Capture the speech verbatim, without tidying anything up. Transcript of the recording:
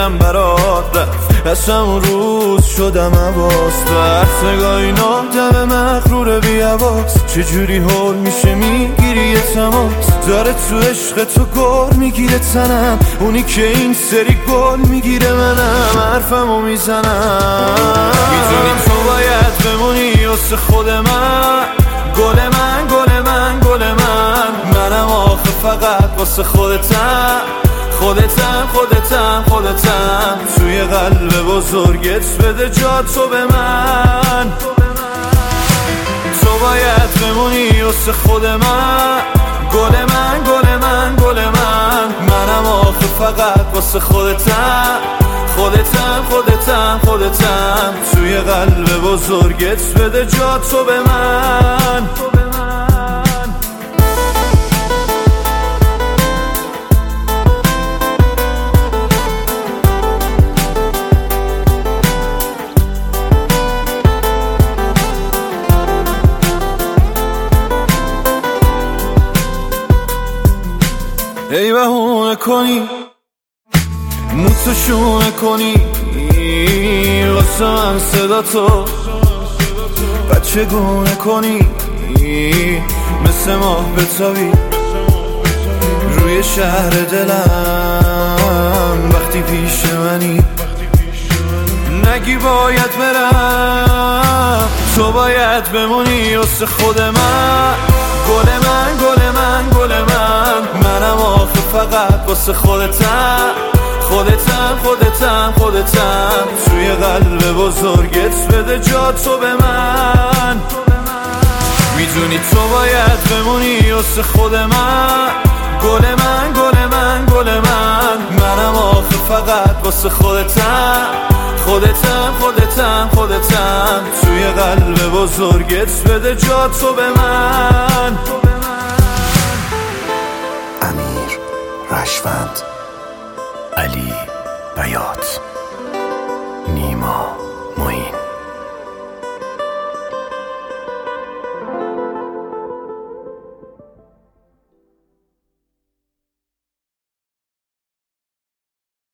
دلم برات رفت، از همون روز شدم عباس. برسگاه این آدم مغرور بی حواس، چجوری حول میشه میگیری یه تماس. داره تو عشق تو گل میگیره تنم، اونی که این سری گل میگیره منم حرفمو میزنم. میدونی تو باید بمونی واسه خود من، گل من گل من گل من. منم آخه فقط واسه خودتم، خودتم خودتم خودتم. توی قلب بزرگت بده جا تو به من. تو باید بمونی واسه خود من، گل من گل من گل من. منم آخه فقط واسه خودتم، خودتم خودتم خودتم. توی قلب بزرگت بده جا تو به من. ای بهونه کنی موتو شونه کنی واسه من صدا تو بچه گونه کنی، مثل ماه بتابی روی شهر دلم وقتی پیش منی. نگی باید برم، تو باید بمونی واسه خود من، گل من گل من گل من. منم آخه فقط واسه خودتم، خودتم خودتم خودتم. توی قلب بزرگت بده جا تو به من. میدونی تو باید بمونی واسه خود من، گل من گل من گل من. منم آخه فقط واسه خودتم، خودتم خودتم خودتم. توی قلب بزرگت بده جا تو به من. امیر رشوند، علی بیات.